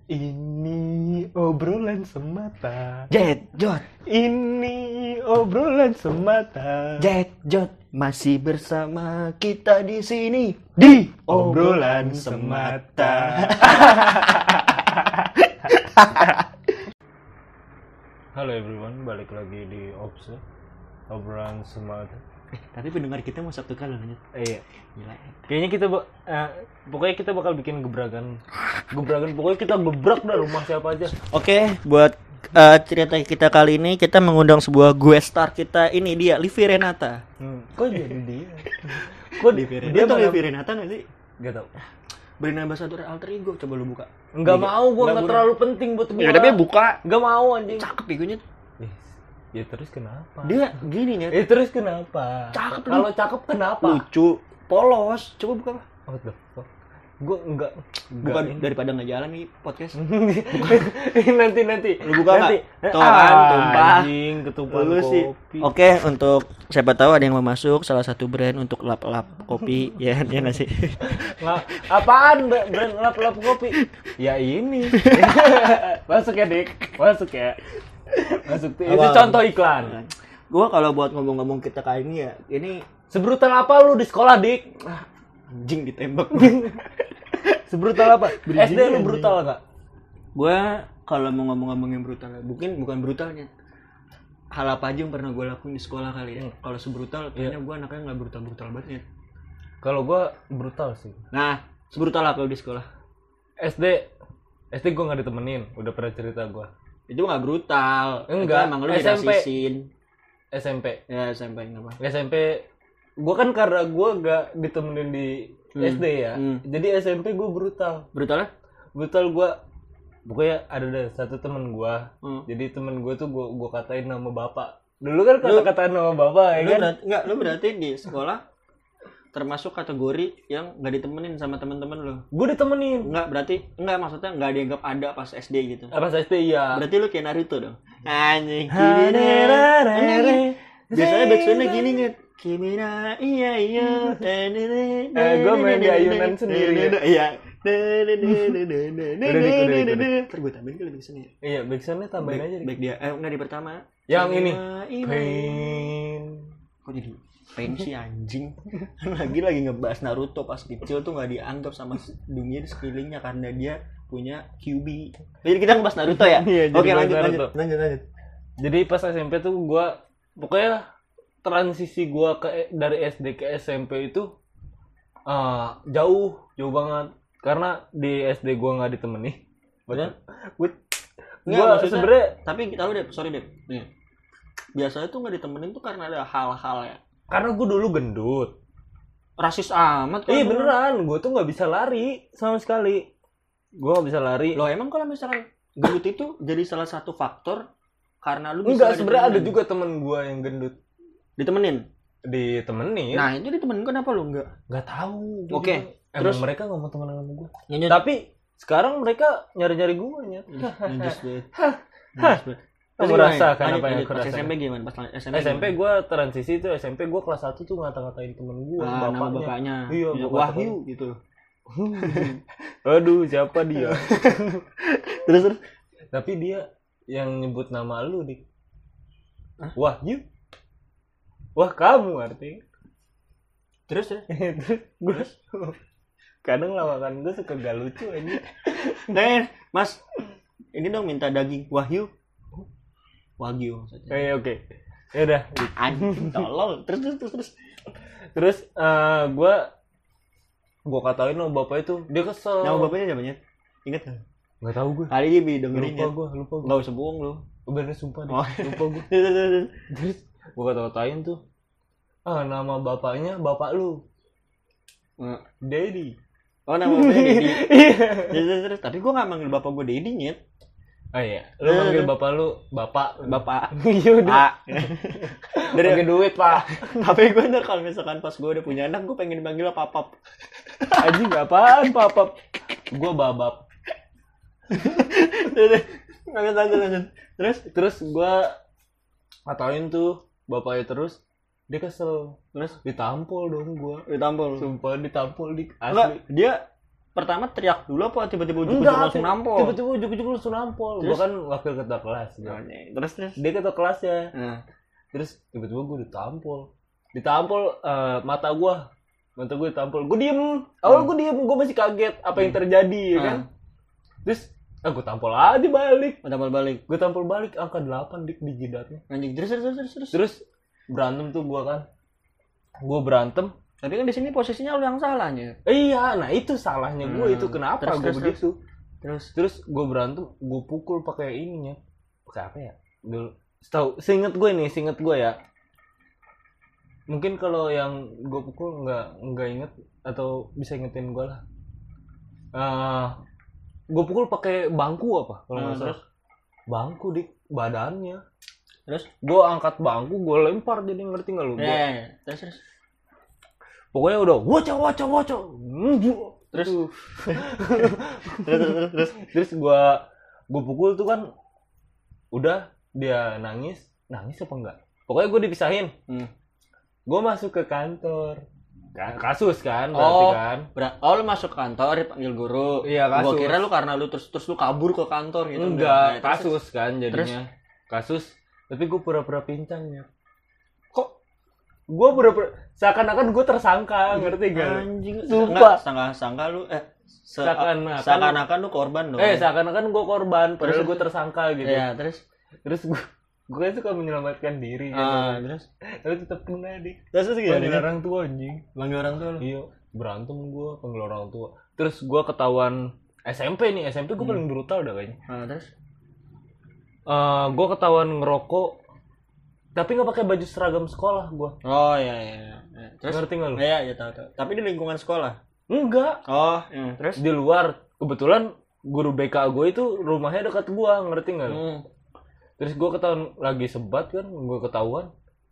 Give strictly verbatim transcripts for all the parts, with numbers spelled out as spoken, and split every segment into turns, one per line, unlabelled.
Ini obrolan semata.
Jet Jot.
Ini obrolan semata.
Jet Jot masih bersama kita di sini di
Obrolan semata. Halo everyone, balik lagi di Obse Obrolan semata.
Eh, tapi pendengar kita mau satu kali nanya.
Eh, iya.
Gila.
Kayaknya kita ba- eh, pokoknya kita bakal bikin gebrakan. Gebrakan pokoknya kita gebrak dah rumah siapa aja.
Oke, buat uh, cerita kita kali ini kita mengundang sebuah guest star kita. Ini dia Livi Renata.
Hmm. Kok jadi dia? Kok
Livi Renata?
dia
Dia tuh
malah-
Livi Renata enggak sih?
Gak tau.
Brand ambassador alter ego, coba lu buka.
Enggak
Liga.
mau, gua
Nggak
enggak
boleh.
terlalu penting buat gua.
Ya tapi buka.
Enggak mau anjing.
Cakep egonya.
Eh, Ya terus kenapa?
Dia gini nih.
Eh terus kenapa?
Cakep,
Kalau cakep kenapa?
Lucu, polos. Coba buka lah.
What the fuck? Gue enggak
Buka daripada nggak jalan nih podcast.
nanti nanti.
Lu buka
nanti.
nggak? Tuh kan, tumpah.
Anjing, ketumpahan
Lu sih.
kopi.
Oke, untuk siapa tahu ada yang mau masuk salah satu brand untuk lap-lap kopi ya, ya nggak sih?
Nggak, apaan Mbak? Brand lap-lap kopi? Ya ini. Masuk ya, Dik. Masuk ya. Masuk. Itu
Apa?
contoh iklan.
Gua kalau buat ngomong-ngomong kita kali ini ya, ini
Sebrutal apa lu di sekolah, Dik?
ah, anjing ditembak.
Sebrutal apa? S D lu
Bridging,
brutal enggak?
Gua kalau mau ngomong-ngomong yang brutal, mungkin bukan brutalnya. Hal apa aja yang pernah gue lakuin di sekolah kali ya.
Hmm.
Kalau sebrutal, kayaknya gue anaknya nggak brutal-brutal banget ya.
Kalau gua brutal sih.
Nah, sebrutal apa lu di sekolah?
S D S D gua enggak ditemenin, udah pernah cerita gua.
Itu nggak brutal.
Enggak,
Itu emang lu
S M P.
dirasisin.
S M P.
Ya, S M P nggak apa.
S M P gua kan karena gua gak ditemenin di
Hmm.
S D ya.
Hmm.
Jadi S M P gua brutal.
Brutalnya?
Brutal gua pokoknya ada deh satu temen gua.
Hmm.
Jadi temen gua tuh gua gua katain nama bapak. Dulu kan kata-kataan nama bapak ya
Lu
kan.
berarti, enggak, lu berarti di sekolah termasuk kategori yang nggak ditemenin sama teman-teman lu.
Gua ditemenin.
Enggak, berarti enggak maksudnya nggak dianggap ada pas S D gitu.
Apa S D ya?
Berarti lu kayak Naruto dong. Anjing. Anjing. Biasanya backsoundnya gini nih. Kimina iya iya.
Eh, gua main di ayunan sendiri ya.
Iya.
Udah, Dik, udah, Dik, udah.
Ntar gue tambahin kali backsoundnya.
Iya, backsoundnya tambahin aja. Dik.
Back dia. Eh enggak di pertama.
Yang ini.
Pain.
Pain.
Kok jadi pain sih anjing. Lagi lagi ngebahas Naruto pas kecil tuh nggak dianggap sama dunia di sekelilingnya karena dia punya Q B. Jadi kita ngebahas Naruto ya?
Iya, jadi
Oke,
bahas
lanjut,
Naruto.
lanjut lanjut lanjut.
Jadi pas S M P tuh gua pokoknya transisi gua ke dari S D ke S M P itu ah, jauh jauh banget karena di S D gua nggak ditemani.
Bener?
Gue
Nggak,
gua
maksudnya-
sebenarnya
Tapi kita lu deh, sorry deh. Nih. Biasanya tuh nggak ditemenin tuh karena ada hal-hal ya.
karena gua dulu gendut.
Rasis amat kan.
Iya beneran, gua tuh nggak bisa lari sama sekali. Gua nggak bisa lari.
Lo emang kalau misalkan gendut itu jadi salah satu faktor karena lu bisa
Enggak,
nggak
sebenarnya ada
ditemenin.
juga temen gua yang gendut
ditemenin.
ditemenin.
Nah, itu ditemenin kenapa lu enggak?
Nggak tahu. Gua
Oke,
juga- Emang
terus-
mereka nggak mau temenan sama gua.
Nyanyut.
Tapi sekarang mereka nyari-nyari gua nya.
Najis banget. Najis banget.
Kamu
Terus
rasakan
gimana?
apa yang
Lanjut,
aku
pas
rasakan?
S M P gimana? Pas S M P
S M P
gimana?
gue transisi itu S M P gue kelas satu tuh ngata-ngatain temen gue,
Ah, nama
bapaknya.
bapaknya.
Iya,
Ya,
bapak
Wahyu gitu.
Aduh, siapa dia?
Terus terus.
Tapi dia yang nyebut nama lu, Dik.
Hah?
Wahyu. Wah, kamu artinya.
Terus ya.
Gue kadang lawakan gue suka gak lucu aja.
Nah, Mas. Ini dong minta daging Wahyu. Wagyu maksudnya.
Oke, oke. Ya udah.
Anjing tolol. Terus terus terus terus.
Terus eh gue gue katain sama bapak itu, dia kesel.
Nama bapaknya siapa Nyet? Ingat enggak?
Nggak tahu gue.
Kali ini dengerin
Lupa
ya.
gue, lupa gue.
Enggak usah bohong lu.
Bener sumpah deh.
Oh.
Lupa gue.
Terus terus terus.
Terus gue kata-katain tuh, ah nama bapaknya bapak lu,
Nah,
Daddy.
oh nama bapaknya Dedi.
Iya.
Terus terus terus. Tapi gua enggak manggil bapak gua Dedi Nyet.
Oh iya, lu manggil bapak lu bapak.
Bapak.
Iya udah.
Pak.
Dari pakai duit pak.
Tapi gue ntar kalau misalkan pas gue udah punya anak, gue pengen dipanggil papap.
Anjing apaan papap? Gue babap.
Lanjut lanjut lanjut. Terus
Terus gue katain tuh bapaknya terus, dia kesel. Terus ditampol dong gue.
ditampol.
Sumpah ditampol di
Enggak,
asli.
dia pertama teriak dulu apa tiba-tiba ujuk-ujuk
Enggak,
langsung nampol?
Tiba-tiba ujuk-ujuk langsung nampol. Gue
Terus?
kan wakil ketua kelas. Gua.
Oh, nih. Terus terus.
Dia ketua kelasnya.
Nah,
Terus tiba-tiba gue ditampol. Ditampol eh, mata gue. Mata gue ditampol. Gue diem. Awal gue diem. Gue masih kaget apa yang terjadi ya kan. Terus ah, gue tampol aja balik.
tampol balik.
Gue tampol balik angka delapan dik di jidatnya.
Anjing terus terus terus terus.
Terus berantem tuh gue kan. Gue berantem.
Tapi kan di sini posisinya lu yang salahnya.
Eh, iya, nah itu salahnya gue
Hmm.
itu kenapa
Terus,
gue
terus,
begitu.
Terus
Terus gue berantem, gue pukul pakai ininya. Pakai apa ya? Dulu setahu seinget gue nih, seinget gue ya. Mungkin kalau yang gue pukul nggak nggak inget atau bisa ingetin gue lah. Uh, gue pukul pakai bangku apa? Kalau nggak
Hmm,
salah. Bangku di badannya.
terus
Gue angkat bangku, gue lempar jadi ngerti nggak lu? Gua-
eh terus terus.
Pokoknya udah waca waca waca.
Terus?
Tuh.
Terus terus terus.
Terus gua gua pukul tuh kan udah dia nangis, nangis apa enggak? Pokoknya gua dipisahin.
Hmm.
Gua masuk ke kantor. Kan kasus kan berarti
Oh,
kan.
Ber- oh lu masuk kantor dipanggil guru.
Iya,
Gua
kasus.
kira lu karena lu terus terus lu kabur ke kantor gitu.
Enggak,
Nah, terus-
kasus kan jadinya. Kasus. Tapi gua pura-pura pincang ya. Kok gua pura-pura seakan-akan gua tersangka, ngerti gak?
Anjing,
Sumpah.
Sangka sangka lu eh se-
Seakan-akan-
seakan-akan lu korban dong.
Eh, seakan-akan gua korban, padahal
Terus-
gua tersangka gitu.
Iya, terus
Terus gua gua kan suka menyelamatkan diri kan.
ah, terus
Tapi tetap kena dik.
terus terus
Panggil
gimana?
orang tua anjing.
Panggil orang tua lu.
Iya, berantem gua panggil orang tua. Terus gua ketahuan S M P nih, S M P gua
Hmm.
paling brutal dah kayaknya.
Ah, terus
Eh, gua ketahuan ngerokok tapi nggak pakai baju seragam sekolah gua.
oh iya iya. iya. Terus
Ngerti nggak lu?
iya iya tahu tahu. Tapi di lingkungan sekolah.
Enggak,
Oh, iya. Terus
di luar. Kebetulan guru B K gue itu rumahnya dekat gua, ngerti nggak lu?
hmm.
Terus gua ketahuan lagi sebat kan, gua ketahuan.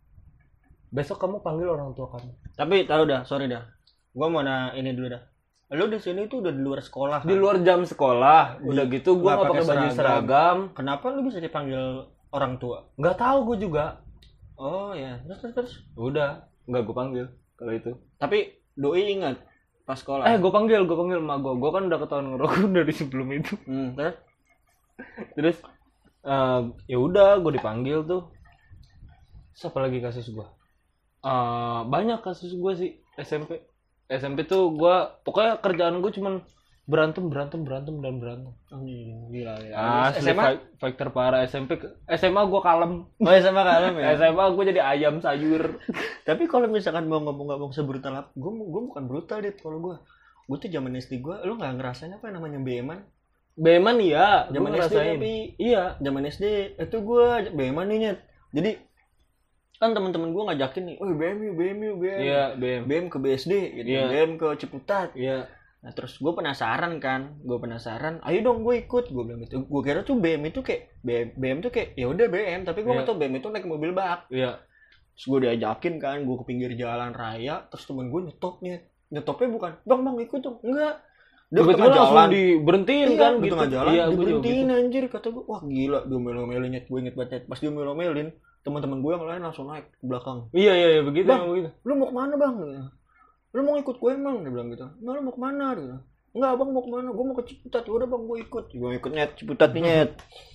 Besok kamu panggil orang tua kamu.
Tapi tahu dah, sorry dah. Gua mau na ini dulu dah. Lu di sini tuh udah di luar sekolah.
Di
kan?
luar jam sekolah, udah gitu gua
Nggak
nggak pakai
pakai
baju
seragam.
seragam.
Kenapa lu bisa dipanggil orang tua?
Nggak tahu gua juga.
Oh ya, terus terus terus.
Udah, nggak gua panggil kalau itu.
Tapi doi ingat pas sekolah.
Eh, gue panggil, gue panggil emak gue. Gue kan udah ketahuan ngerokok dari sebelum itu.
Hmm, terus
Terus, eh, ya udah, gue dipanggil tuh. Siapa lagi kasus gue? Eh, banyak kasus gue sih S M P. S M P tuh gue, pokoknya kerjaan gue cuman berantem, berantem, berantem dan berantem.
anjing, gila gila.
Ah,
Terus S M A?
fight- fighter parah. S M P, ke- S M A gue kalem.
Oh, S M A kalem ya.
S M A gue jadi ayam sayur.
Tapi kalau misalkan mau ngomong-ngomong sebrutal apa, gue gue bukan brutal deh kalau gue. Gue tuh zaman S D gue, lu nggak ngerasain apa yang namanya B M-an?
Beman iya,
Zaman
gue
S D
ngerasain.
tapi
Iya.
zaman S D itu gue B M-an nih Nyet. Jadi kan teman-teman gue ngajakin nih, oh B M yuk, B M yuk, B M.
Iya, B M.
B M ke B S D, gitu.
Iya.
B M ke Ciputat.
Iya.
Nah terus gue penasaran kan, gue penasaran, ayo dong gue ikut, gue bilang gitu. Gue kira tuh B M itu kayak B M, B M tuh kayak ya udah B M, tapi gue
Iya.
nggak tahu B M itu naik mobil bak.
Iya.
Terus gue diajakin kan, gue ke pinggir jalan raya, terus temen gue nyetopnya, nyetopnya bukan, bang bang ikut dong, enggak. Dia ke
Tiba-tiba
tengah
langsung
jalan,
diberhentiin
iya,
kan
di
gitu.
tengah jalan,
Iya, gua juga
diberhentiin
gitu.
anjir, kata gue, wah gila, diomel-omelin nyet, gue inget banget, pas diomel-omelin, teman-teman gue yang lain langsung naik ke belakang.
Iya iya iya begitu
Bang.
emang begitu.
Lu mau kemana bang? Lu mau ikut gue emang? Dia bilang gitu. Enggak, lu mau kemana? Dia bilang, enggak bang, mau kemana? Gue mau ke Ciputat. Ya udah bang, gue ikut. Gue ikut nyet Ciputat nih nyet.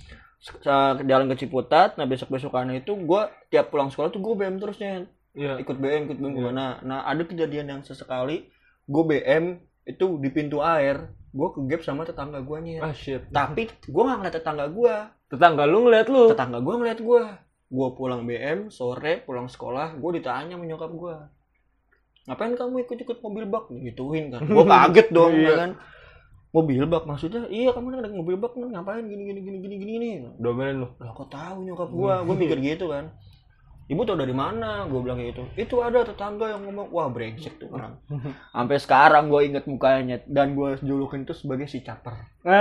Sa- Jalan ke Ciputat. Nah besok besokannya itu gue tiap pulang sekolah tuh gue B M terus nyet.
Iya.
Ikut B M, ikut B M kemana? Nah ada kejadian yang sesekali gue B M itu di pintu air. Gue kegap sama tetangga gue nyet.
Ah shit.
Tapi gue nggak ngeliat tetangga gue.
Tetangga lu ngeliat lu.
Tetangga gue ngeliat gue. Gue pulang B M sore pulang sekolah, gue ditanya sama nyokap gue, ngapain kamu ikut-ikut mobil bak? Gituin kan, gue kaget dong
Iya.
ya kan. Mobil bak maksudnya? Iya kamu naik mobil bak ngapain gini gini gini gini gini gini.
Domelin lu.
Lah kok tahu nyokap gue? Gue mikir gitu kan. Ibu tau dari mana? Gue bilang kayak gitu. Itu ada tetangga yang ngomong, wah brengsek tuh orang. Sampai sekarang gue inget mukanya dan gue julukin itu sebagai si caper.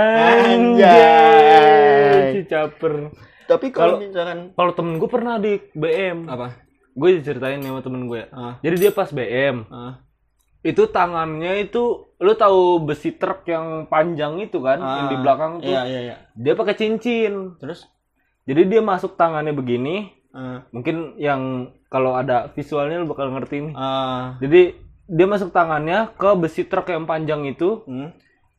Anjay. Si caper.
Tapi
Kalau-
kalau misalkan
Kalau temen gue pernah di B M.
apa?
Gue diceritain sama temen gue.
Ah,
Jadi dia pas B M,
ah,
itu tangannya itu, lu tahu besi truk yang panjang itu kan, yang di
ah.
belakang tuh.
Iya iya iya.
Dia pakai cincin.
Terus?
Jadi dia masuk tangannya begini.
Ah,
Mungkin yang kalau ada visualnya lu bakal ngerti nih.
ah,
Jadi dia masuk tangannya ke besi truk yang panjang itu.
hmm,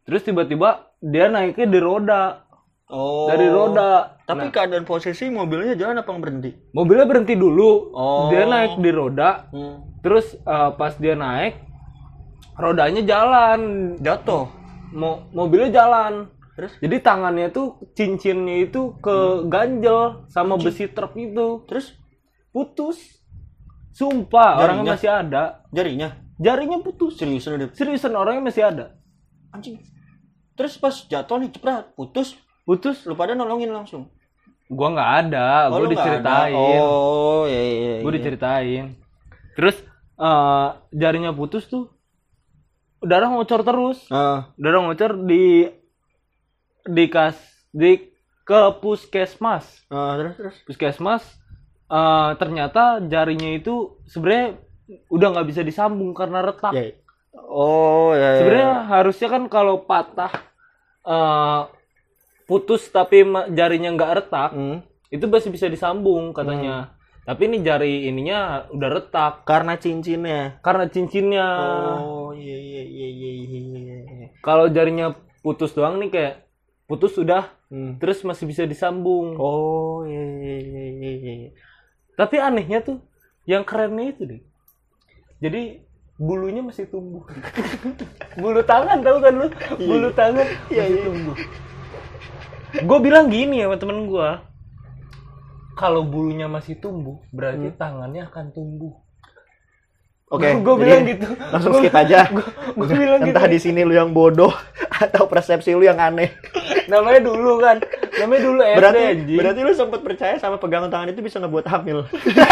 Terus tiba-tiba dia naiknya di roda.
Oh.
Dari roda.
Tapi nah, keadaan posisi mobilnya jalan apa berhenti?
Mobilnya berhenti dulu.
Oh.
Dia naik di roda. Hmm. Terus uh, pas dia naik, rodanya jalan.
Jatuh.
Mo- mobilnya jalan.
Terus?
Jadi tangannya tuh cincinnya itu ke ganjel sama besi truk itu.
Terus
putus. Sumpah,
jarinya?
Orangnya masih ada.
Jarinya?
Jarinya putus.
Seriusan udah?
Seriusan orangnya masih ada.
Anjing. Terus pas jatuh nih cepet putus.
Putus.
Lu pada nolongin langsung?
Gua nggak ada,
oh,
gua diceritain.
Oh, iya iya.
Gua diceritain. Terus uh, jarinya putus tuh, darah ngocor terus.
Uh.
Darah ngocor di di kas di ke puskesmas.
Uh, terus terus.
Puskesmas uh, ternyata jarinya itu sebenarnya udah nggak bisa disambung karena retak.
Yeah. Oh ya.
Sebenarnya harusnya kan kalau patah. Uh, putus tapi jarinya nggak retak, hmm. itu masih bisa disambung katanya. Hmm. Tapi ini jari ininya udah retak
karena cincinnya.
Karena cincinnya.
Oh iya iya iya iya. iya.
Kalau jarinya putus doang nih kayak putus sudah, hmm. terus masih bisa disambung.
Oh iya iya iya. iya.
Tapi anehnya tuh, yang kerennya itu deh. Jadi bulunya masih tumbuh. Bulu tangan tahu kan lu? Bulu tangan
iya,
masih
iya.
tumbuh. Gue bilang gini ya sama temen gue, kalau bulunya masih tumbuh berarti hmm. tangannya akan tumbuh.
Oke, okay,
gue bilang gitu.
Langsung gua, skip aja.
Gue bilang
entah
gitu.
Di sini lu yang bodoh atau persepsi lu yang aneh.
Namanya dulu kan, namanya dulu S D.
Berarti,
anjing.
berarti lu sempat percaya sama pegangan tangan itu bisa ngebuat hamil.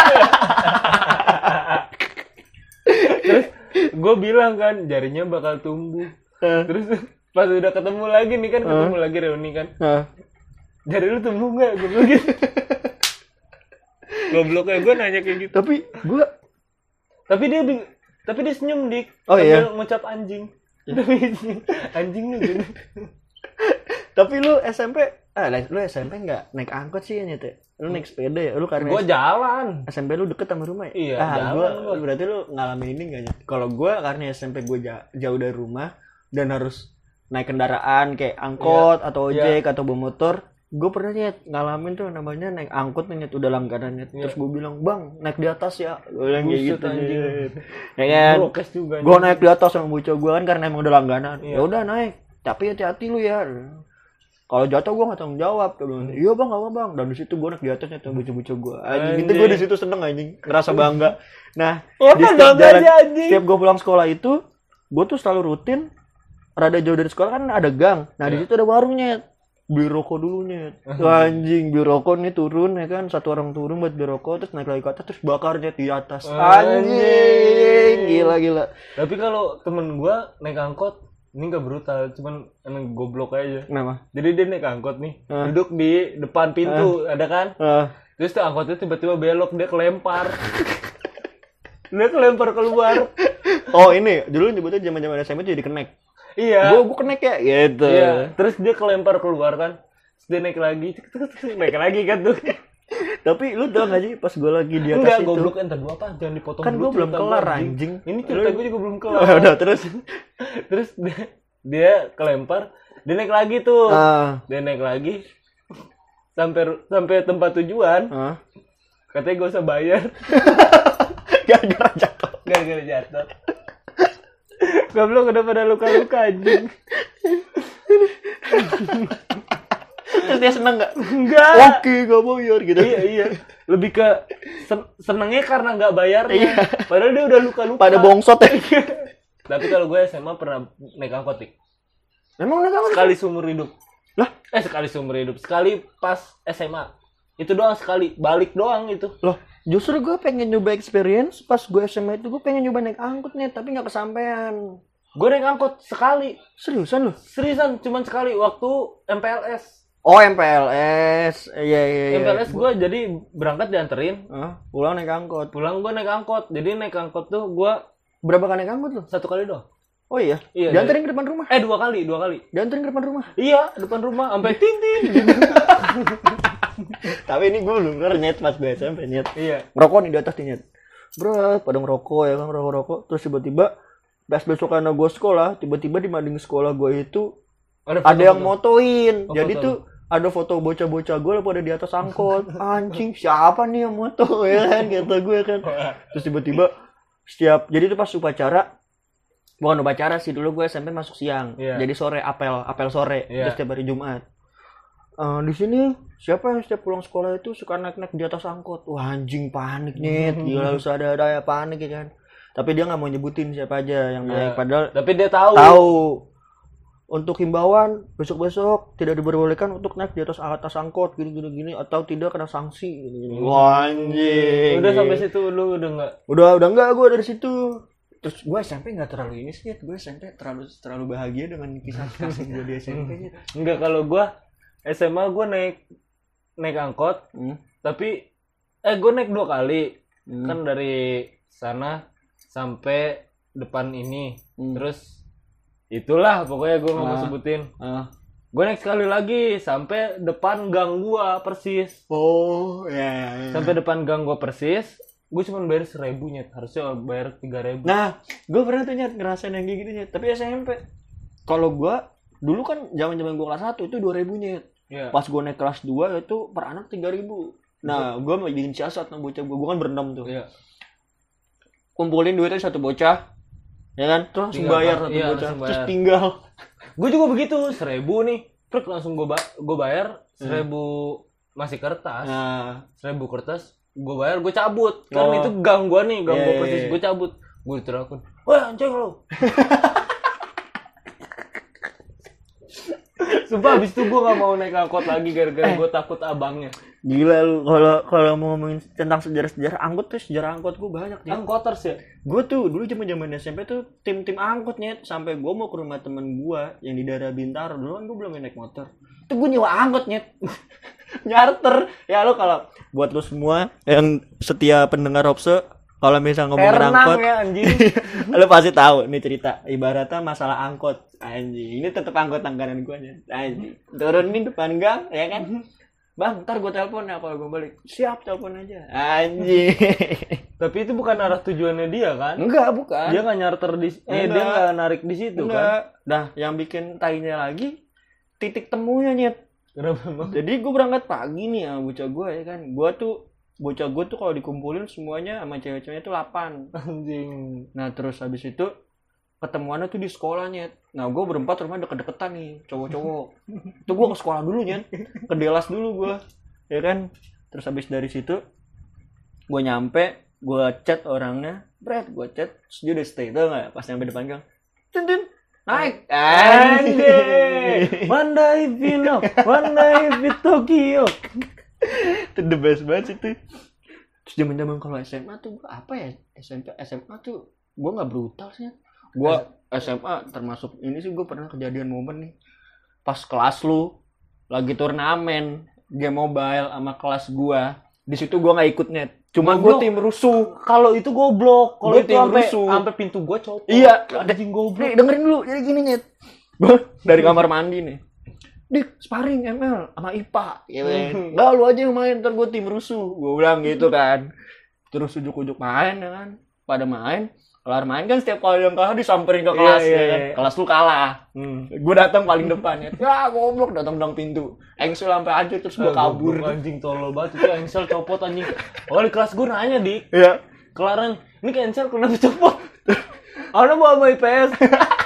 Terus gue bilang kan jarinya bakal tumbuh. Terus pas udah ketemu lagi nih kan, ketemu uh. lagi reuni kan. Uh. Jari lu tumbuh nggak? Gue bilang gitu. Goblok kayak gue nanya kayak gitu.
Tapi gue,
tapi dia, tapi dia senyum dik.
Oh iya.
Ngucap anjing. Tapi anjing nih gitu.
Tapi lu S M P, ah lu S M P nggak naik angkot sih ya nyet? Lu naik sepeda ya? Lu karena
gue jalan.
S M P lu deket sama rumah ya?
Iya.
Ah,
jalan.
Gua, berarti lu ngalamin ini nggak ya? Kalau gue karena S M P gue jauh dari rumah dan harus naik kendaraan kayak angkot yeah. atau ojek yeah. atau bawa motor, gue pernah nyet ngalamin tuh namanya naik angkot nyet udah langganan nyet. Yeah. Terus gue bilang bang naik di atas ya, gue bilang kayak gitu ya kan. Gue naik di atas sama bocah gue kan karena emang udah langganan. Yeah. Ya udah naik, tapi hati-hati lu ya. Kalau jatuh gue nggak tanggung jawab. Bilang, iya bang nggak apa bang. Dan di situ gue naik di atasnya tuh bocah-bocah gue. Anjing itu gue di situ seneng anjing, ngerasa bangga. Nah
ya,
di setiap jalan, setiap gue pulang sekolah itu, gue tuh selalu rutin. Rada jauh dari sekolah kan ada gang. Nah, yeah. di situ ada warungnya. Beli rokok dulunya. Anjing, beli rokok nih turun ya kan. Satu orang turun buat beli rokok terus naik lagi ke atas terus bakarnya di atas. Anjing, gila gila.
Tapi kalau temen gua naik angkot, ini enggak brutal, cuman emang goblok aja.
Kenapa?
Jadi dia naik angkot nih, uh. duduk di depan pintu, uh. ada kan? Uh. Terus tuh angkotnya tiba-tiba belok, dia kelempar. Dia kelempar keluar.
Oh, ini dulu nyebutnya zaman-zaman S M P jadi kenek.
Iya.
Gue gue kenek ya, gitu.
Iya. Terus dia kelempar keluar kan. Terus dia naik lagi, naik lagi kan tuh.
Tapi lu tau gak sih pas gue lagi di atas
enggak,
itu?
Enggak, goblok entar dulu apa? Jangan dipotong
kan
dulu.
Kan gue belum kelar anjing.
Ini cerita gue juga belum kelar.
Oh, udah terus.
Terus dia, dia kelempar, dia naik lagi tuh. Uh. Dia naik lagi. Sampai sampai tempat tujuan. Uh. Katanya gue usah bayar.
Gara-gara jatuh.
Gara-gara jatuh. Goblok udah pada luka-luka anjing.
Terus dia seneng gak?
Enggak.
Oke gak bayar gitu.
Iya iya. Lebih ke sen- senengnya karena gak bayarnya. Iya. Padahal dia udah luka-luka.
Pada bongsot ya.
Tapi kalau gue S M A pernah naik angkot dik.
Emang naik angkot?
Sekali seumur hidup.
Lah?
Eh sekali seumur hidup. Sekali pas S M A. Itu doang sekali. Balik doang itu.
Loh. Justru gue pengen nyoba experience pas gue S M A itu gue pengen nyoba naik angkot nih tapi nggak kesampean.
Gue naik angkot sekali.
Seriusan lu?
Seriusan, cuman sekali waktu M P L S.
Oh M P L S, iya iya iya.
M P L S gue jadi berangkat dianterin.
Huh? Pulang naik angkot.
Pulang gue naik angkot. Jadi naik angkot tuh gue
berapa kali naik angkot lu?
Satu kali doang.
Oh iya.
Iya.
Dianterin ke depan rumah?
Eh dua kali, dua kali.
Dianterin ke depan rumah?
Iya, depan rumah sampai tintin.
Tapi ini gue belum pernah nyet pas gue S M P nyet.
Iya.
Ngerokok nih di atas nih nyet. Bro, pada ngerokok ya kan, ngerokok-rokok. Terus tiba-tiba pas besok karena gue sekolah, tiba-tiba di mading sekolah gue itu
Ada
ada yang
foto-foto.
motoin.
Oh,
Jadi
foto.
tuh ada foto bocah-bocah gue pada di atas angkot. Anjing, siapa nih yang moto ya kan kata gue kan. Terus tiba-tiba setiap jadi tuh pas upacara, bukan upacara sih, dulu gue S M P masuk siang.
Iya.
Jadi sore apel, apel sore.
Iya.
Terus setiap hari Jumat. Eh, di sini siapa yang setiap pulang sekolah itu suka naik-naik di atas angkot? Wah, anjing, panik nyet. Gila, harus ada ada ya panik ya kan. Tapi dia nggak mau nyebutin siapa aja yang naik.
Iya.
Padahal
Tapi dia tahu.
tahu. Untuk himbauan besok-besok tidak diperbolehkan untuk naik di atas atas angkot gini-gini gini atau tidak kena sanksi gini-gini. Wah, anjing.
Udah sampai situ lu udah enggak.
Udah udah enggak gue dari situ. Terus gue S M P nggak terlalu ini sih, gue S M P terlalu terlalu bahagia dengan kisah kasih gue di S M P.
Enggak, kalau gua S M A gua naik naik angkot,
Hmm.
tapi eh gua naik dua kali.
Hmm.
Kan dari sana sampai depan ini.
Hmm.
Terus itulah pokoknya gua nggak mau
Ah.
sebutin.
Ah.
Gua naik sekali lagi sampai depan gang gua persis.
Oh, ya. ya, ya.
Sampai depan gang gua persis. Gue cuma bayar seribu nyet, harusnya bayar tiga ribu.
Nah, gue pernah tuh nyet ngerasain yang kayak gitu nyet. Tapi S M P, kalau gue dulu kan zaman zaman gue kelas satu itu dua ribu nyet.
Iya.
Pas gue naik kelas dua itu per anak tiga ribu. Nah, gue mau bikin siasat sama bocah gue. Gue kan berenam tuh.
Iya.
Kumpulin duitnya satu bocah, ya kan? Terus langsung
Tinggal,
bayar
Pak.
satu
Iya,
bocah.
langsung
Terus
bayar.
tinggal.
Gue juga begitu, seribu nih, terus langsung gue ba- gue bayar seribu masih kertas,
Nah,
seribu kertas, gue bayar, gue cabut, kan
Oh.
itu gang gue nih, gang
Iya,
gue
iya,
persis,
iya.
gue cabut, gue diterakun, wah anjing lo. Sumpah abis itu gue gak mau naik angkot lagi gara-gara gue takut abangnya.
gila lu kalau kalau mau ngomongin tentang sejarah-sejarah angkot tuh sejarah angkot gue banyak nih.
Angkoters ya?
Gue tuh dulu zaman-zaman S M P tuh tim-tim angkot nyet sampai gue mau ke rumah temen gue yang di daerah Bintaro. Dulu kan gue belum naik motor. Itu gue nyewa angkot nyet. Nyarter. Ya lo kalau buat lo semua yang setia pendengar Hopse, kalau misal ngomongin
Renang
angkot,
ya anjing.
lo pasti tahu nih cerita. Ibaratnya masalah angkot. Anjing, ini tetap angkot langganan gue nyet. Anjing. Turunin depan gang, ya kan? Bang, ntar gue telepon ya kalau gue balik. Siap, telepon aja. Anjing.
Tapi itu bukan arah tujuannya dia kan?
Enggak, bukan.
Dia nggak nyarter di, eh
Enggak.
dia nggak narik di situ kan?
Enggak. Nah, yang bikin tainya lagi titik temunya nyet.
Kenapa emang?
Jadi gue berangkat pagi nih sama bocah gue ya kan. Gue tuh bocah gue tuh kalau dikumpulin semuanya sama cewek-ceweknya tuh delapan.
Anjing.
Nah, terus habis itu ketemuannya tuh di sekolah nyet. Nah, gue berempat rumah deket-deketan nih, cowok-cowok. Itu gue ke sekolah dulu nyet. Ke Delas dulu gue. Ya kan? Terus habis dari situ gue nyampe, gue chat orangnya, Bret, gue chat, terus dia udah stay tuh nggak? Pas nyampe depan gang, tin tin, naik,
Anjing. Mandai Vino, Mandai Vit Tokyo.
Itu the best banget itu. Terus zaman-zaman kalau S M A tuh gua apa ya? S M P S M A tuh gue nggak brutal sih. Gue S M A termasuk ini sih gue pernah kejadian momen nih. Pas kelas lu lagi turnamen game mobile sama kelas gua, di situ gua nggak ikut net. Cuma gue
Goblok.
tim rusuh.
Kalau itu goblok, kalau
Gua
itu
tim
sampai
rusuh.
sampai pintu gua copot.
Iya,
anjing goblok.
Nih, dengerin dulu, jadi gini nyet. Gue dari kamar mandi nih. Dik, sparring M L sama I P A. Ya, men. Nggak, lu aja yang main, ntar gue tim rusuh. Gue bilang gitu kan. Terus ujuk-ujuk main ya kan. Pada main, kelar main kan setiap kali yang kalah disamperin ke kelas.
Iya, iya,
ya kan.
iya.
Kelas lu kalah.
Hmm.
Gue datang paling depan ya. Ya goblok, datang dong pintu. Engsel sampai hancur terus gue kabur.
Goblok, anjing tolol banget itu Engsel copot anjing. Oh di kelas gua nanya dik,
Iya.
kelaran ini ke Engsel kenapa copot? Ana mau sama I P S.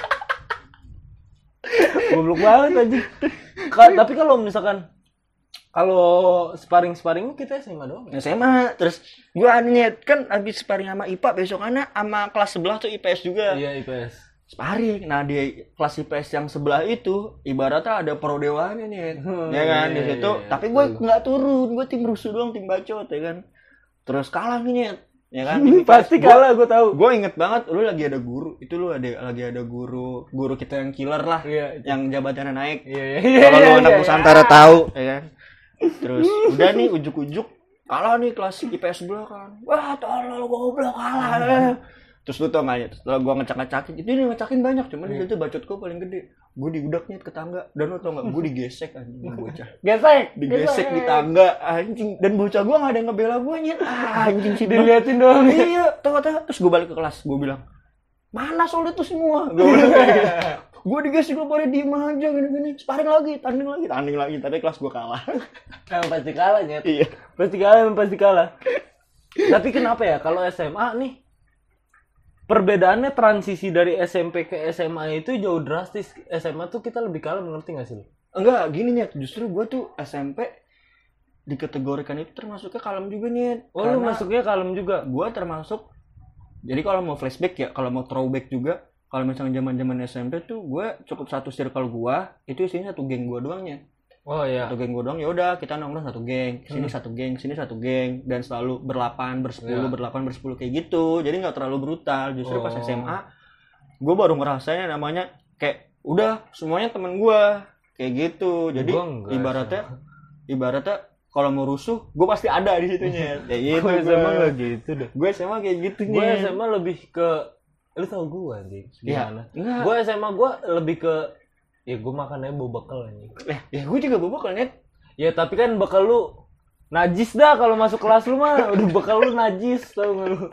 Goblok banget anjing. Ka- tapi kalau misalkan kalau sparring-sparring kita S M A doang.
S M A. Terus gue nyet kan abis sparring sama I P A, besokannya sama kelas sebelah tuh I P S juga.
Iya I P S.
Sparring. Nah di kelas I P S yang sebelah itu ibaratnya ada prodewanya nih,
Hmm,
ya kan
iya,
di situ.
iya, iya.
Tapi gue nggak turun, gue tim rusuh doang, tim bacot ya kan. Terus kalah nih nyet, ya kan.
Pasti kalah gue tahu.
Gue inget banget, lu lagi ada guru, itu lu ada lagi ada guru, guru kita yang killer lah,
Iya.
yang jabatannya naik.
Iya iya.
Kalau lu
iya,
anak
iya,
Nusantara tahu, ya kan. Terus udah nih ujuk-ujuk kalah nih kelas I P S sebelah kan. Wah, tolol goblok kalah. Terus lu tau gak ya, setelah gua ngecak-ngecakin, itu dia ngecakin banyak, cuman di situ bacot gua paling gede. Gua diudaknya ke tangga, dan lu tau gak, gua digesek anjing bocah.
Gesek.
Digesek di tangga anjing, dan bocah gua gak ada yang ngebela gua nyet. Ah, anjing sih
Diliatin doang.
Iya, tau-tau terus gua balik ke kelas, gua bilang, "Mana soal itu semua?" Gua bilang kayak gitu. Gue digas juga pada diem aja gini-gini. Sparring lagi, tanding lagi, tanding lagi. Tadi kelas gue kalah.
Emang pasti kalah Nyet.
Iya.
Pasti kalah, emang pasti kalah. Tapi kenapa ya kalau S M A nih perbedaannya transisi dari S M P ke S M A itu jauh drastis. S M A tuh kita lebih kalem, ngerti gak sih?
Enggak, gini Nyet. Justru gue tuh S M P dikategorikan itu termasuknya kalem juga Nyet.
Oh, lu masuknya kalem juga?
Gue termasuk. Jadi kalau mau flashback ya, kalau mau throwback juga, kalau misalnya zaman-zaman S M P tuh gue cukup satu circle gue, itu isinya satu geng gue doangnya.
Oh iya.
Satu geng gue doang, ya udah kita nongkrong satu geng, sini hmm. satu geng, sini satu geng, dan selalu berlapan, bersepuluh, yeah. berlapan, bersepuluh kayak gitu. Jadi nggak terlalu brutal. Justru oh. pas S M A, gue baru ngerasain namanya kayak udah semuanya temen gue kayak gitu. Jadi ibaratnya, ibaratnya kalau mau rusuh, gue pasti ada di situnya. Kayak gitu.
Gue S M A nggak gitu deh.
Gue S M A kayak gitu nih.
Gue S M A lebih ke, lu tau gue anjing gimana?
Ya,
gue S M A gue lebih ke, ya gue makannya bawa bekal anjing.
Eh, ya gue juga bawa bekal Net.
Ya tapi kan bekal lu najis dah kalau masuk kelas lu mah. Udah bekal lu najis, tau gak lu?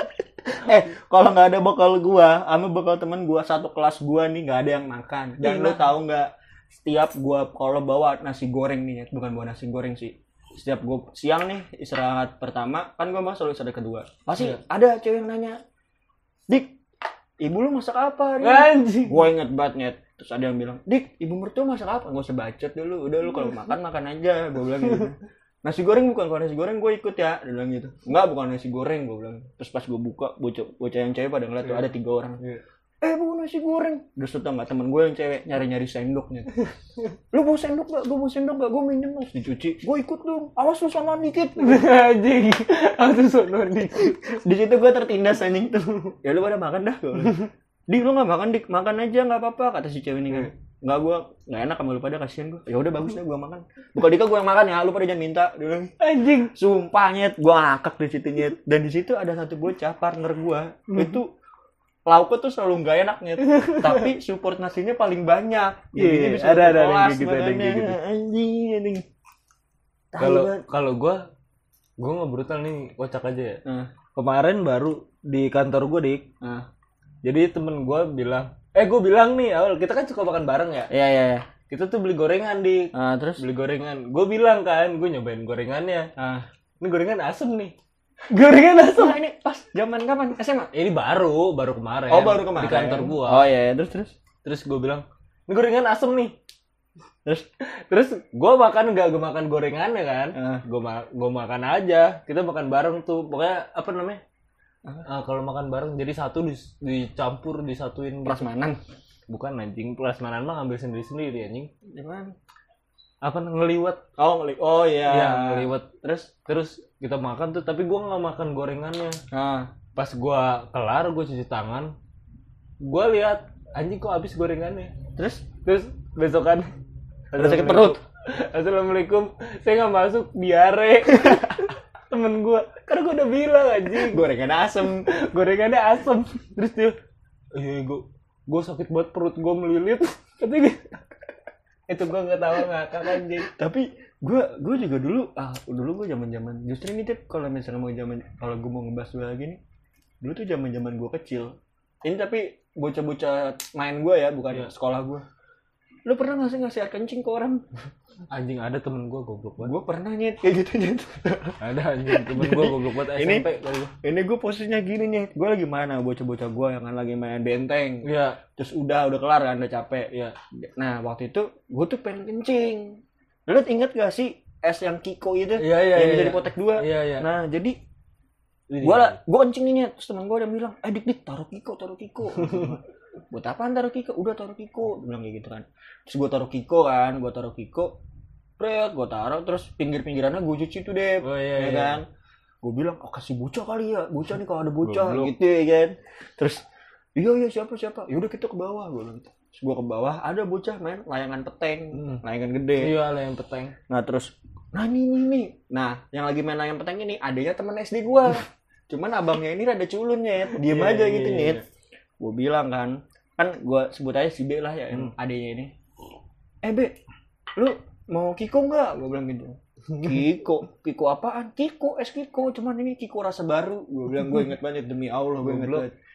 Eh, kalau nggak ada bekal gue, sama bekal temen gue satu kelas gue nih nggak ada yang makan. Dan lu tahu nggak? Setiap gue kalau bawa nasi goreng nih, bukan bawa nasi goreng sih. Setiap gue siang nih istirahat pertama, kan gue mah selalu istirahat kedua. Pasti yeah. ada cewek yang nanya, Dik, ibu lu masak apa nih?
Anjing.
Gue inget banget Net. Terus ada yang bilang, Dik, ibu mertua masak apa? Gak usah bacot dulu, udah lu kalau makan makan aja. Gue bilang gitu. Nasi goreng bukan, kalau nasi goreng gue ikut ya. Dia bilang gitu. Enggak, bukan nasi goreng, gue bilang. Terus pas gue buka, bocah bocah yang cewek pada ngeliat yeah. tuh ada tiga orang. Yeah. Eh bukan nasi goreng. Terus tau gak temen gue yang cewek nyari-nyari sendoknya. Lu bawa sendok gak? Gue bawa sendok gak? Gue minjem mas. Dicuci. Gue ikut dong. Awas lu sonoan dikit.
Anjing. Awas lu sonoan dikit.
Di situ gue tertindas anjing tuh. Ya lu pada makan dah. Dik lu gak makan Dik. Makan aja gak apa-apa. Kata si cewek ini kan. Enggak, gue gak enak sama lu pada, kasihan gue. Ya udah bagus deh gue makan. Bukan Dika gue yang makan ya. Lu pada jangan minta. Dulu. Anjing. Sumpah Nyet. Gue ngakak di situ Nyet. Dan di situ ada satu bocah partner gue. Itu lauknya tuh selalu nggak enak Nyet, tapi support nasinya paling banyak.
Iya, yeah, ada ada yang gitu, ada yang gitu.
Anjing, anjing.
Kalau kalau gue, gue nggak brutal nih, kocak aja ya. Uh. Kemarin baru di kantor gue Dik. Uh. Jadi temen gue bilang, eh gue bilang nih, awal kita kan suka makan bareng ya.
Iya yeah, iya. Yeah, yeah.
Kita tuh beli gorengan Dik. Uh, terus beli gorengan. Gue bilang kan, gue nyobain gorengannya. Uh. Ini gorengan asem nih. Gorengan asem.
Nah, ini pas zaman kapan? S M A?
Ini baru, baru kemarin.
Oh, baru kemarin.
Di kantor gua.
Oh iya, iya. terus terus.
Terus gua bilang, "Ini gorengan asem nih." Terus terus gua makan enggak, gua makan gorengannya kan. Uh. Gua ma- gua makan aja. Kita makan bareng tuh. Pokoknya apa namanya? Uh. Uh, kalau makan bareng jadi satu dis- dicampur, disatuin
prasmanan.
Bukan anjing, prasmanan mah ngambil sendiri-sendiri anjing.
Gimana?
Apa ngeliwat?
Oh, ngeliwat. Oh iya.
Iya, ngeliwat. Terus terus kita makan tuh, tapi gue nggak makan gorengannya. Ah. Pas gue kelar, gue cuci tangan, gue lihat anjing kok habis gorengannya. Terus terus besokan
ada sakit perut.
Assalamualaikum, saya nggak masuk, diare. Temen gue, karena gue udah bilang anjing
gorengannya asem,
gorengannya asem. Terus dia, eh gue gue sakit banget, perut gue melilit. Tapi itu gue nggak tahu ngakak anjing.
Tapi gue gue juga dulu ah dulu gue zaman zaman justru ini Tip, kalau misalnya mau zaman kalau gue mau ngebahas gue lagi nih, dulu tuh zaman zaman gue kecil ini, tapi bocah-bocah main gue ya, bukan yeah. sekolah gue. Lu pernah ngasih ngasih air kencing ke orang?
Anjing, ada temen gue goblok banget.
Gue pernah Nyet kayak gitu Nyet.
Ada anjing temen gue goblok banget.
Ini S M P, ini gue posisinya gini Nyet, gue lagi mana bocah-bocah gue yang lagi main benteng. Iya. Yeah. Terus udah udah kelar kan, udah capek. Iya. Yeah. Nah waktu itu gue tuh pengen kencing. Lu inget gak sih es yang Kiko itu?
Iya iya.
Yang
bisa
iya. dipotek dua.
Iya iya.
Nah jadi gue lah gue kencing nih Nyet. Terus temen gue udah bilang, eh dik dik taruh Kiko taruh Kiko. Buat apaan taruh Kiko? Udah taruh Kiko. Dia bilang kayak gitu kan. Terus gue taruh Kiko kan, gue taruh Kiko. Pret, gue taruh, terus pinggir-pinggirannya gue cuci tuh deh,
oh, iya,
ya kan? Iya. Gue bilang, oh kasih bocah kali ya, bocah nih kalau ada bocah, belum, gitu ya kan? Terus, iya iya siapa siapa, yaudah kita ke bawah, gue bilang. Terus gue ke bawah, ada bocah main layangan peteng, hmm. layangan gede.
Iya layangan peteng.
Nah terus, nah ini nih nih, nah yang lagi main layangan peteng ini, adanya teman S D gue. Cuman abangnya ini rada culun Nyet, diem yeah, aja gitu yeah, Nyet. Yeah. Gue bilang kan, kan gue sebut aja si B lah ya, hmm. adanya ini. Eh B, lu mau Kiko nggak? Gue bilang gitu. Kiko, Kiko apaan? Kiko, es Kiko. Cuman ini Kiko rasa baru. Gue bilang, gue inget banget demi Allah, gue inget banget.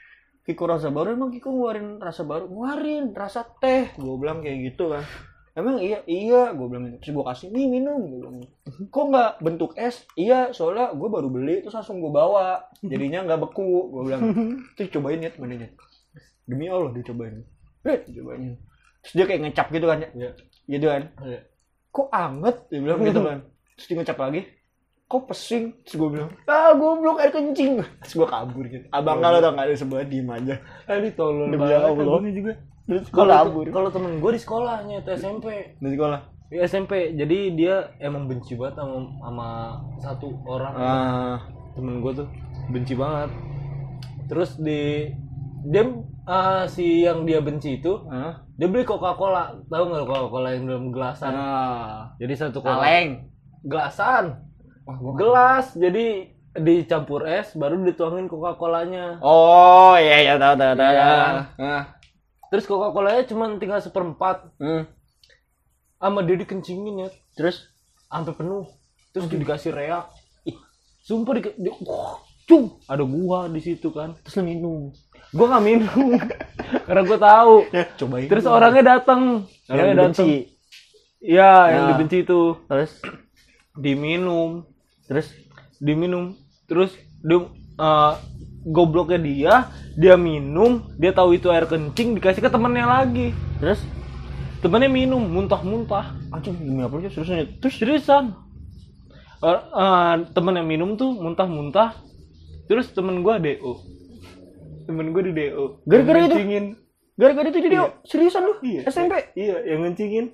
Kiko rasa baru, emang Kiko ngeluarin rasa baru, ngeluarin rasa teh, gue bilang kayak gitu kan. Emang iya, iya, gue bilang gitu. Terus gue kasih, nih minum, gue bilang. Kok nggak bentuk es? Iya, soalnya gue baru beli, terus langsung gue bawa, jadinya nggak beku, gue bilang. Terus cobain ya temennya. Demi Allah dia cobain. Red, cobain. Terus dia kayak ngecap gitu kan, ya, gitu kan. Kok anget? Dia bilang gitu kan. Terus dia ngecap lagi. Kok pesing? Terus gue bilang, ah goblok air kencing. Terus gue kabur gitu. Abang kalau tau gak ada sebelah diem aja.
Tadi tolong
Demi
banget
Allah.
abangnya juga.
Terus gue
Kalau
kabur.
kalau temen gue di sekolahnya tuh S M P.
Di sekolah?
Di S M P. Jadi dia emang benci banget sama, sama satu orang.
Ah.
Temen gue tuh benci banget. Terus di dia uh, si yang dia benci itu,
Ah.
dia beli Coca-Cola. Tahu nggak Coca-Cola yang dalam gelasan?
Ah.
Jadi satu Coca
Kaleng.
gelasan.
Wah, gua
Gelas. Jadi dicampur es baru dituangin Coca-Colanya.
Oh iya iya tahu tahu tahu.
Iya.
Ah.
Terus Coca-Colanya cuma tinggal seperempat.
Hmm.
Sama dia dikencingin ya.
Terus
Sampai penuh. Terus dikasih reak. Ih, sumpah di, di wah, cung, ada gua di situ kan.
terus lu minum.
Gua nggak minum. Karena gua tahu.
Ya, cobain.
Terus orangnya datang.
yang
Orangnya datang.
dibenci.
Iya, yang
Nah.
dibenci itu.
Terus
Diminum.
terus
Diminum. Terus dia uh, gobloknya dia, dia minum, dia tahu itu air kencing, dikasih ke temannya lagi.
terus
Temannya minum, muntah-muntah.
anjing demi apa aja seriusnya.
Terus seriusan. Uh, uh, temen yang minum tuh muntah-muntah. Terus temen gua D O. Temen gua di D O.
Gara-gara
Yang
itu?
ngencingin.
Gara-gara itu jadi
Iya.
seriusan lu?
Iya.
S M P?
Iya, yang ngencingin.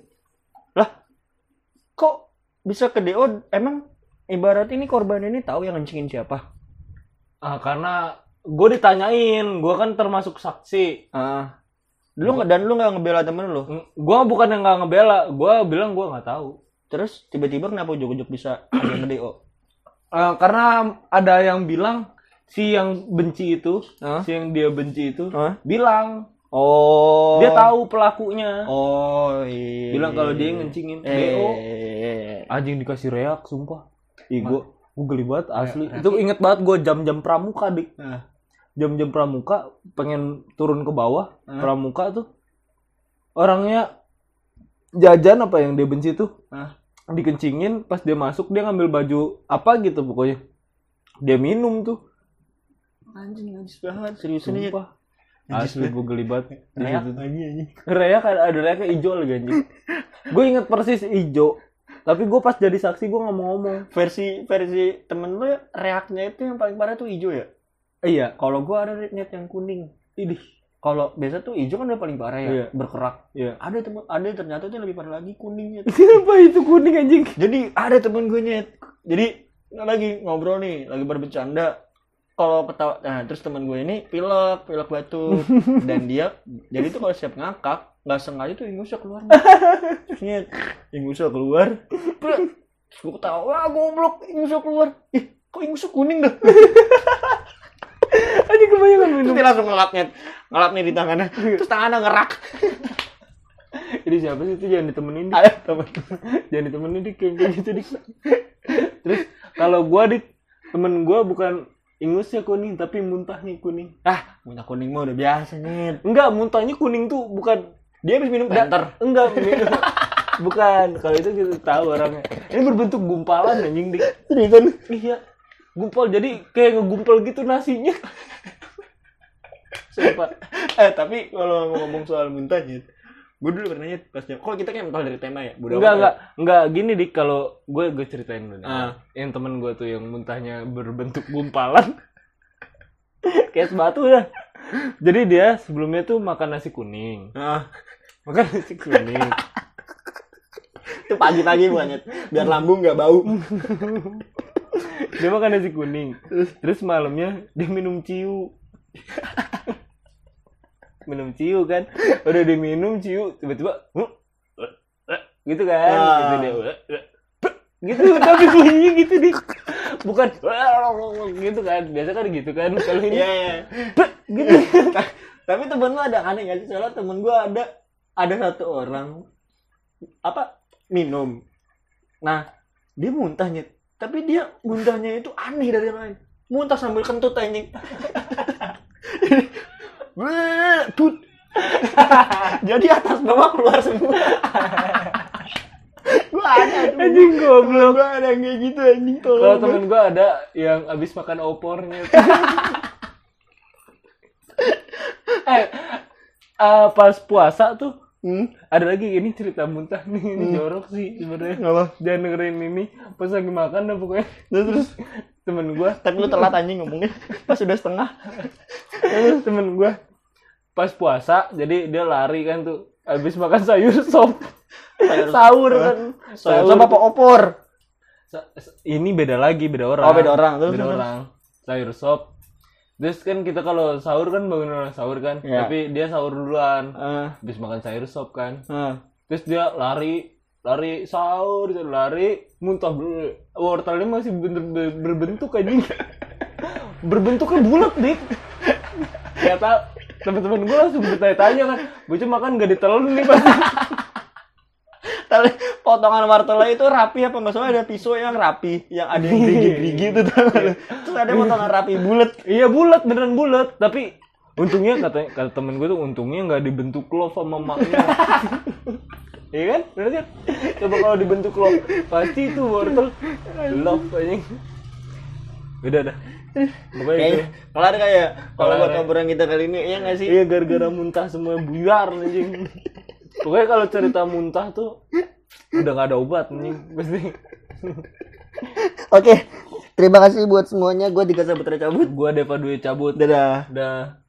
Kok bisa ke D O? Emang ibarat ini korban ini tahu yang ngencingin siapa?
Ah, karena gua ditanyain, gua kan termasuk saksi.
Ah. Lu nggak dan lu nggak ngebela temen lu?
Mm, Gua bukan yang nggak ngebela, gua bilang gua nggak tahu.
Terus tiba-tiba kenapa ujuk-ujuk bisa ada yang ke D O?
Uh, karena ada yang bilang si yang benci itu,
Hah?
si yang dia benci itu
Hah?
bilang
Oh.
dia tahu pelakunya.
Oh iya.
Bilang kalau dia yang ngencingin.
Eh.
D O. Anjing dikasih reak, sumpah. Ih, gua gua geli banget asli.
Reak.
Itu inget banget gua jam-jam pramuka, Dik.
Nah.
Jam-jam pramuka pengen turun ke bawah,
Hah?
pramuka tuh orangnya jajan apa yang dia benci tuh.
Hah?
Dikencingin, pas dia masuk dia ngambil baju apa gitu pokoknya. Dia minum tuh.
Anjing najis banget seriusan ini.
Sumpah.
Najis
Asli
banget.
gue geli banget di
Reak
situ.
lagi anjing.
Reak ada ada reaknya hijau lagi anjing. Gue inget persis hijau. Tapi gue pas jadi saksi gue nggak mau ngomong.
Versi versi temen lu reaknya itu yang paling parah tuh hijau ya?
Eh, iya.
Kalau gua ada net yang kuning.
Idih.
Kalau biasa tuh hijau kan udah paling parah ya,
Iya.
berkerak.
Iya.
Ada temen, ada ternyata tuh lebih parah lagi kuningnya.
Apa itu kuning anjing?
Jadi ada temen gue nyet. Jadi lagi ngobrol nih, lagi berbercanda. Kalau ketawa, nah terus temen gue ini pilek, pilek batuk, dan dia, jadi tuh kalau siap ngakak, nggak sengaja tuh ingusnya keluar. Terus nyet, ingusnya keluar. Terus gue ketawa, wah goblok, ingusnya keluar. Ih, kok ingusnya kuning dah?
Anjing kebanyakan minum.
Terus dia langsung ngelap nyet, ngelap nih di tangannya. Terus tangannya ngerak.
Jadi siapa sih itu jangan ditemenin dik.
Ada temen.
Jangan ditemenin dik kayak kayak gitu dik. Terus kalau gue dik temen gue bukan ingusnya kuning tapi muntahnya kuning.
Ah, muntah kuning mah udah biasa nih.
Enggak, muntahnya kuning tuh bukan
Dia habis minum
Da-
Panther.
Enggak, minum. Bukan. Kalau itu kita tahu orangnya. Ini berbentuk gumpalan anjing dik.
Seriusan?
Iya. Gumpal jadi kayak ngegumpal gitu nasinya. Sumpah.
Eh, tapi kalau ngomong soal muntah nih, gue dulu pernah nyet pasnya. Kok kita kan mentah dari tema ya? Bodo
Enggak,
amat
enggak. Enggak gini dik kalau gue gue ceritain dulu nih.
Ah.
Yang temen gue tuh yang muntahnya berbentuk gumpalan. Kayak sebatu ya. Jadi dia sebelumnya tuh makan nasi kuning.
ya. Ah,
Makan nasi kuning.
itu pagi-pagi buat nyet. Biar lambung nggak bau.
Dia makan nasi kuning. Terus malamnya dia minum ciu. Minum ciu kan. Udah diminum ciu, tiba-tiba "Huh? gitu kan.
Ah.
Gitu dia. Gitu, tapi bunyinya gitu nih. Bukan gitu kan. Biasa kan gitu kan. Kalau ini
Iya, iya.
gitu.
Tapi temen lu ada aneh nggak sih? Soalnya temen gue ada ada satu orang apa minum. Nah, dia muntah nyet. Tapi dia muntahnya itu aneh dari yang lain. Muntah sambil kentut anjing. Tut. Jadi atas bawah keluar semua. Gua ada tuh.
Anjing goblok.
Gua ada yang kayak gitu anjing tuh.
Kalau temen gua ada yang abis makan opornya. eh uh, pas puasa tuh
Hmm?
ada lagi ini cerita muntah nih, ini
Hmm.
jorok sih sebenarnya.
Apa?
Jangan dengerin ini pas lagi makan dah pokoknya.
Terus
Temen gua,
tapi lu telat anjing ngomongnya. Pas udah setengah.
temen gua pas puasa jadi dia lari kan tuh abis makan sayur sop.
Sayur-
Sahur kan.
Sayur sop apa opor?
Sa- ini beda lagi, beda orang.
Oh, beda orang. Terus,
Beda
terus.
orang. Sayur sop. Terus kan kita kalau sahur kan bangun orang sahur kan.
Iya.
Tapi dia sahur duluan.
Eh,
Habis makan sayur sop kan.
eh.
Terus dia lari, lari sahur, dia lari, muntah dulu. Wortelnya masih bener, ber- berbentuk anjing. Berbentuknya bulat, Dik. Ya tak, teman-teman gue langsung bertanya-tanya kan, bocah makan gak ditelan nih pasti.
Tali potongan wortelnya itu rapi apa nggak salah ada pisau yang rapi, yang ada yang gerigi-gerigi itu tau nggak lu? Terus ada potongan rapi bulat.
Iya bulat, beneran bulat. Tapi untungnya kata kata temen gue tuh untungnya nggak dibentuk love sama maknya. Iya kan? Bener kan? Coba kalau dibentuk love, pasti itu wortel love anjing. Udah dah. Pokoknya itu.
Kayaknya kelar kayak kalau
Kelar,
buat
ya.
obrolan kita kali ini ya nggak sih?
Iya gara-gara muntah semua buyar anjing. Pokoknya kalau cerita muntah tuh udah gak ada obat anjing pasti.
Oke, terima kasih buat semuanya. Gue Dika Saputra cabut.
Gua Deva Dwi cabut.
Dadah.
Dah.